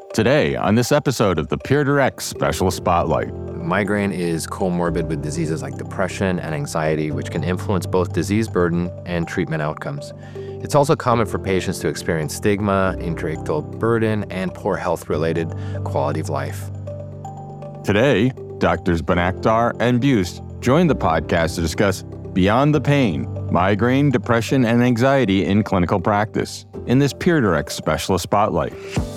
Today, on this episode of the PeerDirect Special Spotlight. Migraine is comorbid with diseases like depression and anxiety, which can influence both disease burden and treatment outcomes. It's also common for patients to experience stigma, intellectual burden, and poor health-related quality of life. Today, Doctors Banakdar and Buse join the podcast to discuss Beyond the Pain, Migraine, Depression, and Anxiety in Clinical Practice in this PeerDirect Specialist Spotlight.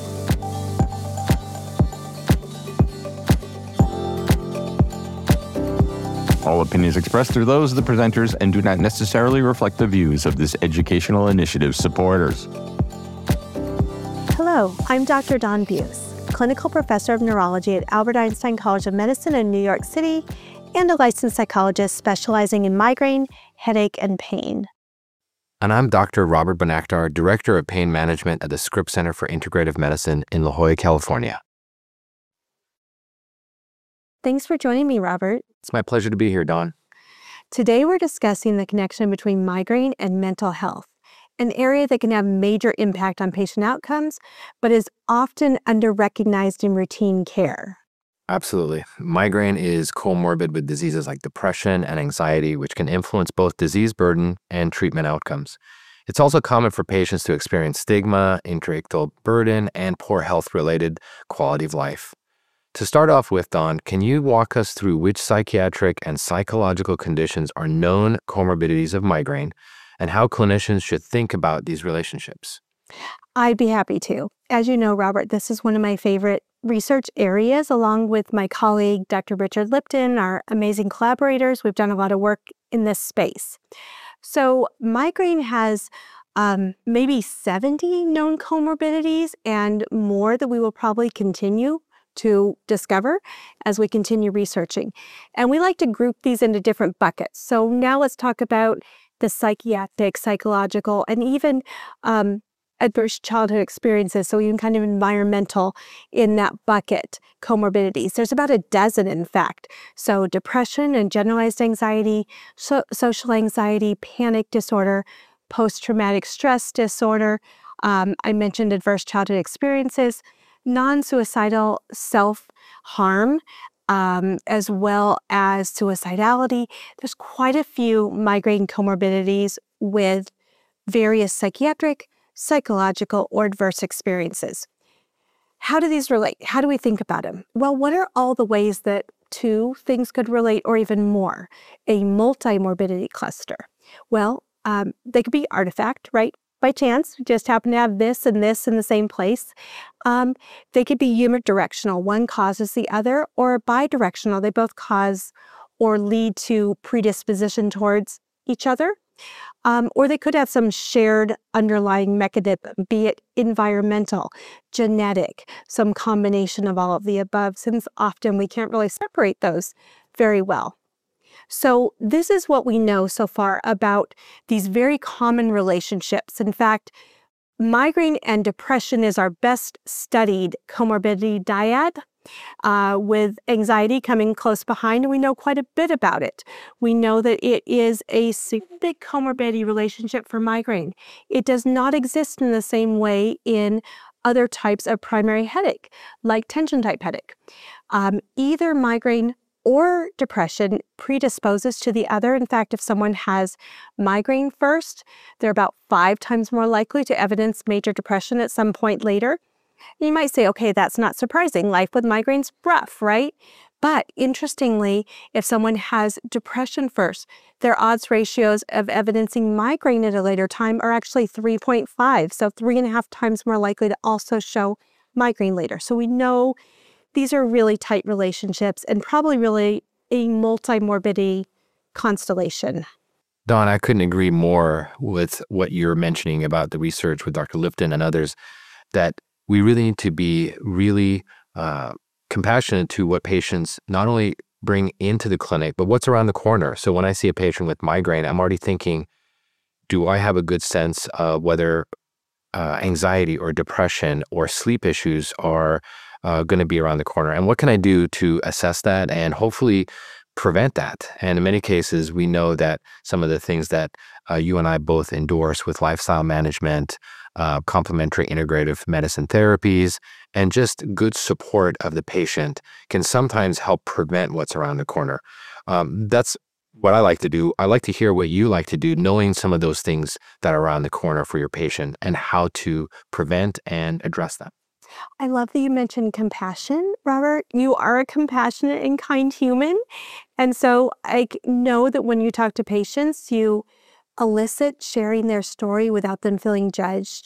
All opinions expressed are those of the presenters and do not necessarily reflect the views of this educational initiative's supporters. Hello, I'm Dr. Dawn Buse, clinical professor of neurology at Albert Einstein College of Medicine in New York City and a licensed psychologist specializing in migraine, headache, and pain. And I'm Dr. Robert Banakdar, Director of Pain Management at the Scripps Center for Integrative Medicine in La Jolla, California. Thanks for joining me, Robert. It's my pleasure to be here, Dawn. Today we're discussing the connection between migraine and mental health, an area that can have major impact on patient outcomes, but is often under-recognized in routine care. Absolutely. Migraine is comorbid with diseases like depression and anxiety, which can influence both disease burden and treatment outcomes. It's also common for patients to experience stigma, intellectual burden, and poor health-related quality of life. To start off with, Dawn, can you walk us through which psychiatric and psychological conditions are known comorbidities of migraine and how clinicians should think about these relationships? I'd be happy to. As you know, Robert, this is one of my favorite research areas, along with my colleague, Dr. Richard Lipton, our amazing collaborators. We've done a lot of work in this space. So migraine has maybe 70 known comorbidities and more that we will probably continue to discover as we continue researching. And we like to group these into different buckets. So now let's talk about the psychiatric, psychological, and even adverse childhood experiences, so even kind of environmental in that bucket comorbidities. There's about a dozen, in fact. So depression and generalized anxiety, social anxiety, panic disorder, post-traumatic stress disorder. I mentioned adverse childhood experiences, non-suicidal self-harm, as well as suicidality. There's quite a few migraine comorbidities with various psychiatric, psychological, or adverse experiences. How do these relate? How do we think about them? Well, what are all the ways that two things could relate, or even more? A multi-morbidity cluster. Well, they could be artifact, right? By chance, we just happen to have this and this in the same place. They could be unidirectional. One causes the other, or bidirectional. They both cause or lead to predisposition towards each other. Or they could have some shared underlying mechanism, be it environmental, genetic, some combination of all of the above, since often we can't really separate those very well. So this is what we know so far about these very common relationships. In fact, migraine and depression is our best studied comorbidity dyad, with anxiety coming close behind, and we know quite a bit about it. We know that it is a big comorbidity relationship for migraine. It does not exist in the same way in other types of primary headache, like tension type headache. Either migraine or depression predisposes to the other. In fact, if someone has migraine first, they're about 5 times more likely to evidence major depression at some point later. You might say, okay, that's not surprising. Life with migraine's rough, right? But interestingly, if someone has depression first, their odds ratios of evidencing migraine at a later time are actually 3.5, so 3.5 times more likely to also show migraine later. So we know these are really tight relationships and probably really a multi-morbidity constellation. Dawn, I couldn't agree more with what you're mentioning about the research with Dr. Lipton and others, that we really need to be really compassionate to what patients not only bring into the clinic, but what's around the corner. So when I see a patient with migraine, I'm already thinking, do I have a good sense of whether anxiety or depression or sleep issues are going to be around the corner? And what can I do to assess that and hopefully prevent that? And in many cases, we know that some of the things that you and I both endorse with lifestyle management, complementary integrative medicine therapies, and just good support of the patient can sometimes help prevent what's around the corner. That's what I like to do. I like to hear what you like to do, knowing some of those things that are around the corner for your patient and how to prevent and address them. I love that you mentioned compassion, Robert. You are a compassionate and kind human. And so I know that when you talk to patients, you elicit sharing their story without them feeling judged.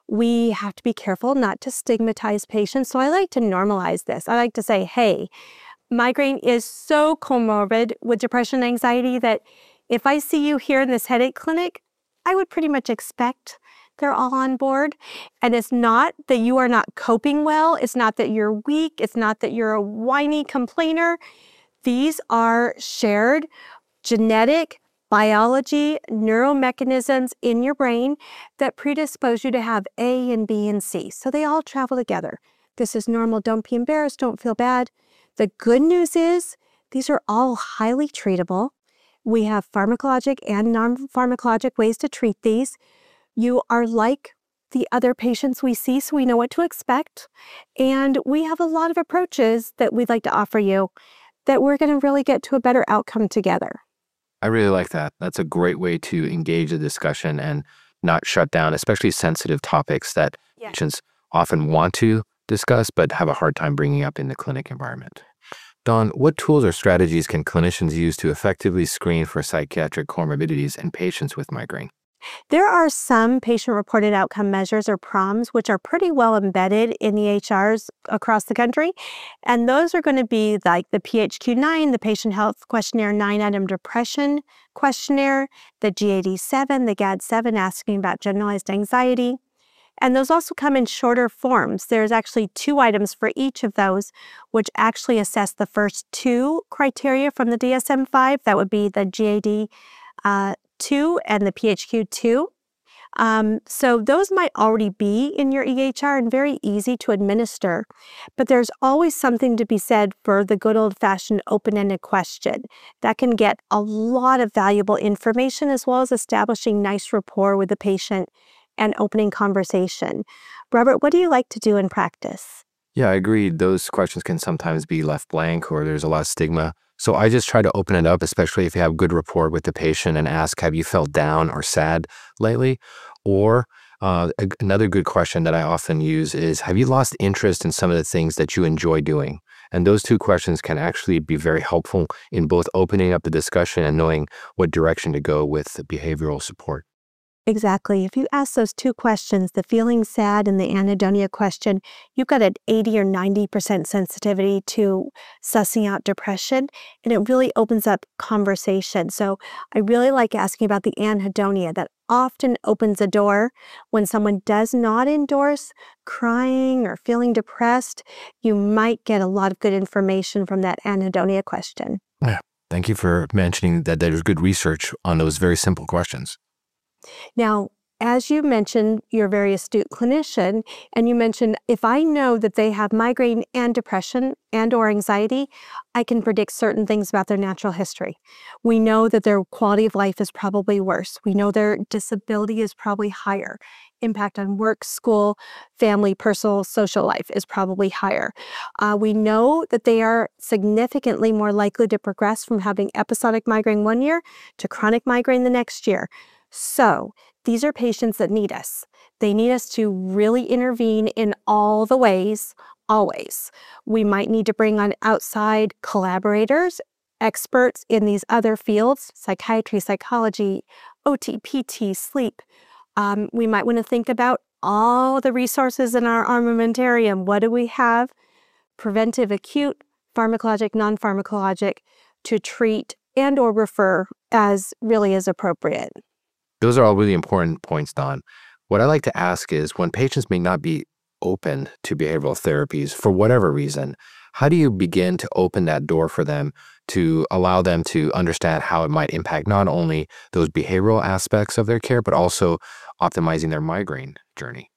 We have to be careful not to stigmatize patients. So I like to normalize this. I like to say, hey, migraine is so comorbid with depression and anxiety that if I see you here in this headache clinic, I would pretty much expect they're all on board. And it's not that you are not coping well. It's not that you're weak. It's not that you're a whiny complainer. These are shared genetic, biology, neuromechanisms in your brain that predispose you to have A and B and C. So they all travel together. This is normal. Don't be embarrassed. Don't feel bad. The good news is these are all highly treatable. We have pharmacologic and non-pharmacologic ways to treat these. You are like the other patients we see, so we know what to expect. And we have a lot of approaches that we'd like to offer you that we're going to really get to a better outcome together. I really like that. That's a great way to engage the discussion and not shut down, especially sensitive topics that patients often want to discuss but have a hard time bringing up in the clinic environment. Dawn, what tools or strategies can clinicians use to effectively screen for psychiatric comorbidities in patients with migraine? There are some patient-reported outcome measures or PROMs, which are pretty well embedded in the EHRs across the country. And those are going to be like the PHQ-9, the Patient Health Questionnaire 9-item Depression Questionnaire, the GAD-7, the GAD-7 asking about generalized anxiety. And those also come in shorter forms. There's actually 2 items for each of those, which actually assess the first 2 criteria from the DSM-5. That would be the GAD-2 and the PHQ-2. So those might already be in your EHR and very easy to administer. But there's always something to be said for the good old-fashioned open-ended question. That can get a lot of valuable information as well as establishing nice rapport with the patient and opening conversation. Robert, what do you like to do in practice? Yeah, I agree. Those questions can sometimes be left blank or there's a lot of stigma. So I just try to open it up, especially if you have good rapport with the patient, and ask, have you felt down or sad lately? Or another good question that I often use is, have you lost interest in some of the things that you enjoy doing? And those 2 questions can actually be very helpful in both opening up the discussion and knowing what direction to go with the behavioral support. Exactly. If you ask those 2 questions, the feeling sad and the anhedonia question, you've got an 80 or 90% sensitivity to sussing out depression, and it really opens up conversation. So I really like asking about the anhedonia. That often opens a door. When someone does not endorse crying or feeling depressed, you might get a lot of good information from that anhedonia question. Yeah. Thank you for mentioning that there's good research on those very simple questions. Now, as you mentioned, you're a very astute clinician, and you mentioned if I know that they have migraine and depression and or anxiety, I can predict certain things about their natural history. We know that their quality of life is probably worse. We know their disability is probably higher. Impact on work, school, family, personal, social life is probably higher. We know that they are significantly more likely to progress from having episodic migraine one year to chronic migraine the next year. So these are patients that need us. They need us to really intervene in all the ways, always. We might need to bring on outside collaborators, experts in these other fields, psychiatry, psychology, OT, PT, sleep. We might want to think about all the resources in our armamentarium. What do we have? Preventive, acute, pharmacologic, non-pharmacologic, to treat and or refer as really is appropriate. Those are all really important points, Dawn. What I like to ask is, when patients may not be open to behavioral therapies for whatever reason, how do you begin to open that door for them to allow them to understand how it might impact not only those behavioral aspects of their care, but also optimizing their migraine journey?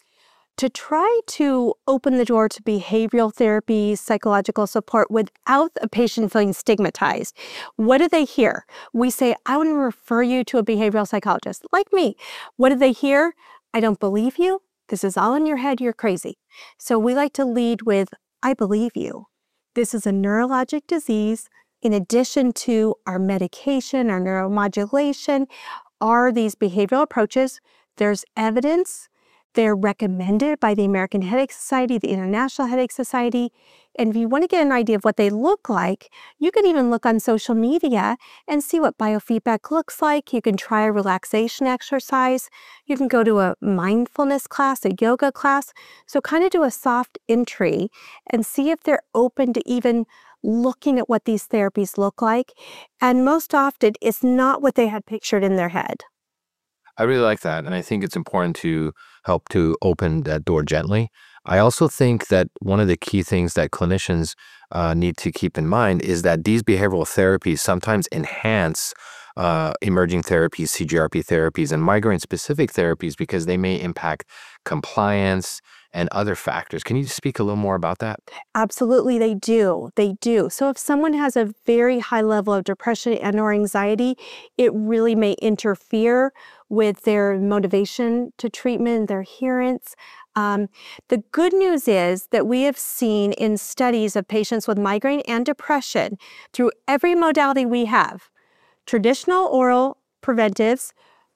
To try to open the door to behavioral therapy, psychological support without a patient feeling stigmatized. What do they hear? We say, I want to refer you to a behavioral psychologist, like me. What do they hear? I don't believe you. This is all in your head. You're crazy. So we like to lead with, I believe you. This is a neurologic disease. In addition to our medication, our neuromodulation, are these behavioral approaches. There's evidence. They're recommended by the American Headache Society, the International Headache Society. And if you want to get an idea of what they look like, you can even look on social media and see what biofeedback looks like. You can try a relaxation exercise. You can go to a mindfulness class, a yoga class. So kind of do a soft entry and see if they're open to even looking at what these therapies look like. And most often, it's not what they had pictured in their head. I really like that. And I think it's important to help to open that door gently. I also think that one of the key things that clinicians need to keep in mind is that these behavioral therapies sometimes enhance emerging therapies, CGRP therapies, and migraine-specific therapies because they may impact compliance and other factors. Can you speak a little more about that? Absolutely, they do. They do. So if someone has a very high level of depression and or anxiety, it really may interfere with their motivation to treatment, their adherence. The good news is that we have seen in studies of patients with migraine and depression through every modality we have, traditional oral preventives,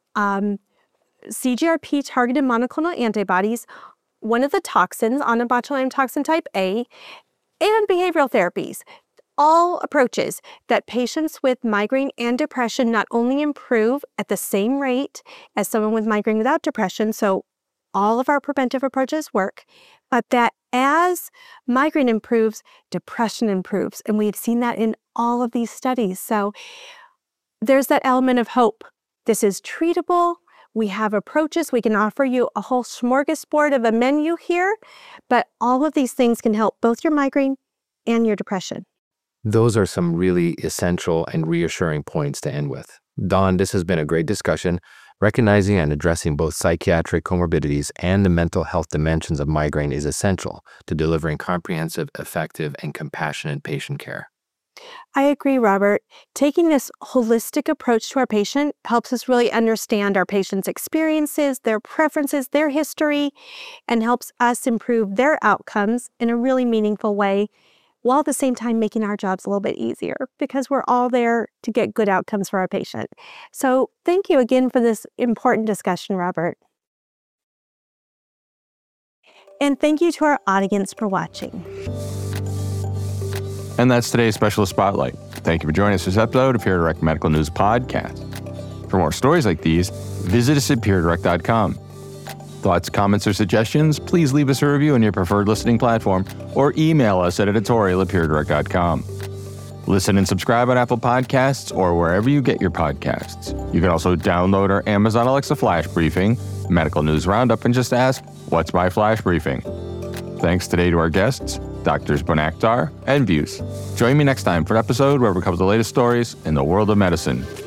CGRP targeted monoclonal antibodies, one of the toxins, onabotulinum toxin type A, and behavioral therapies. All approaches that patients with migraine and depression not only improve at the same rate as someone with migraine without depression, so all of our preventive approaches work, but that as migraine improves, depression improves. And we've seen that in all of these studies. So there's that element of hope. This is treatable. We have approaches. We can offer you a whole smorgasbord of a menu here, but all of these things can help both your migraine and your depression. Those are some really essential and reassuring points to end with. Dawn, this has been a great discussion. Recognizing and addressing both psychiatric comorbidities and the mental health dimensions of migraine is essential to delivering comprehensive, effective, and compassionate patient care. I agree, Robert. Taking this holistic approach to our patient helps us really understand our patient's experiences, their preferences, their history, and helps us improve their outcomes in a really meaningful way, while at the same time making our jobs a little bit easier because we're all there to get good outcomes for our patient. So thank you again for this important discussion, Robert. And thank you to our audience for watching. And that's today's Specialist Spotlight. Thank you for joining us for this episode of PeerDirect Medical News Podcast. For more stories like these, visit us at PeerDirect.com. Thoughts, comments, or suggestions, please leave us a review on your preferred listening platform or email us at editorial@PeerDirect.com. Listen and subscribe on Apple Podcasts or wherever you get your podcasts. You can also download our Amazon Alexa Flash Briefing, Medical News Roundup, and just ask, what's my Flash Briefing? Thanks today to our guests, Drs. Bonakhtar and Buse. Join me next time for an episode where we cover the latest stories in the world of medicine.